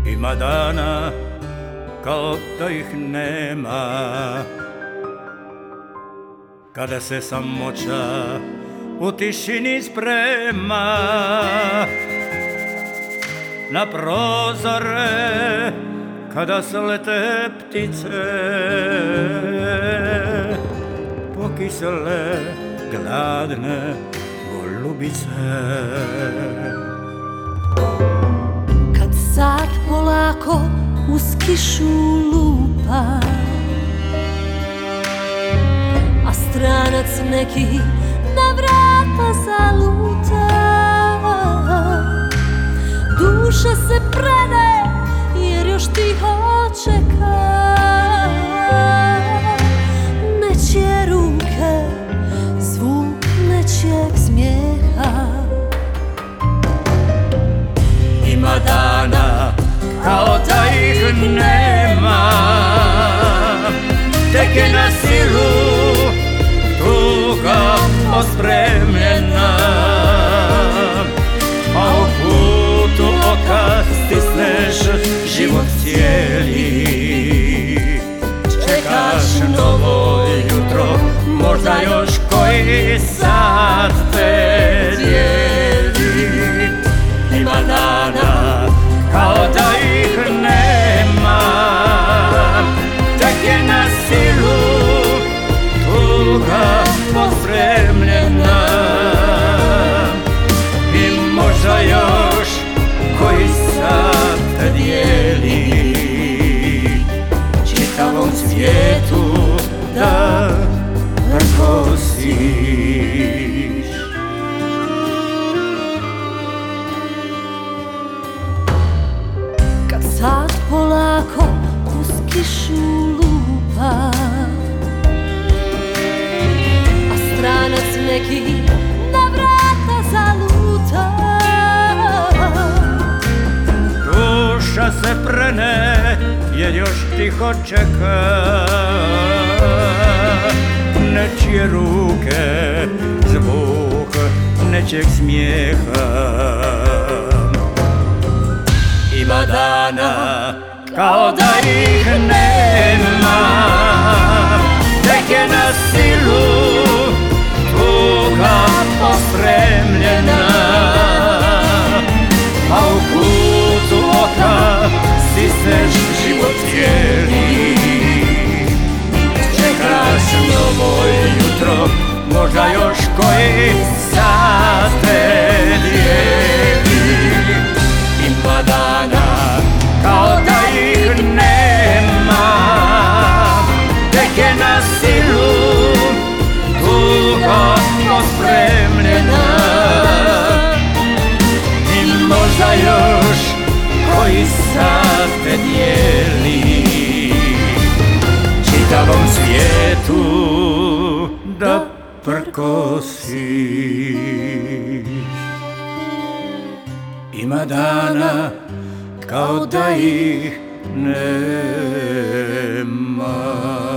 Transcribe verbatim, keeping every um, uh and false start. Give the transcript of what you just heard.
Ima dana kao da ih nema, kada se samoća u tišini sprema na prozore, kada slete ptice pokisele gladne golubice. Kad sat polako uz kišu lupa, a stranac neki na vrata zaluta, duša se prene jer još tiho čeka nečije ruke, zvuk nečijeg smijeha. Ima dana kao da ih nema, tek je na silu tuga pospremljena, a u putu oka stisneš život cijeli. Čekaš novo jutro, možda još koji sat te dijeli. Ima dana kao da ih nema, tek je na silu tuga pospremljena, i možda još koji sat dijeli čitavom svijetu da prkosiš. Kad sat polako uz kišu lupa, a stranac neki na vrata zaluta, duša se prene jer još tiho čeka nečije ruke, zvuk nečijeg smijeha. Ima dana kao da ih nema, tek je na silu tuga pospremljena, a u kutu oka stisneš život cijeli. Čekaš novo jutro, možda još koji sat te dijeli. Ima dana kao da ih nema, tek je na silu tuga pospremljena, i možda još koji sat te dijeli čitavom svijetu da prkosiš. Ima dana kao da ih nema.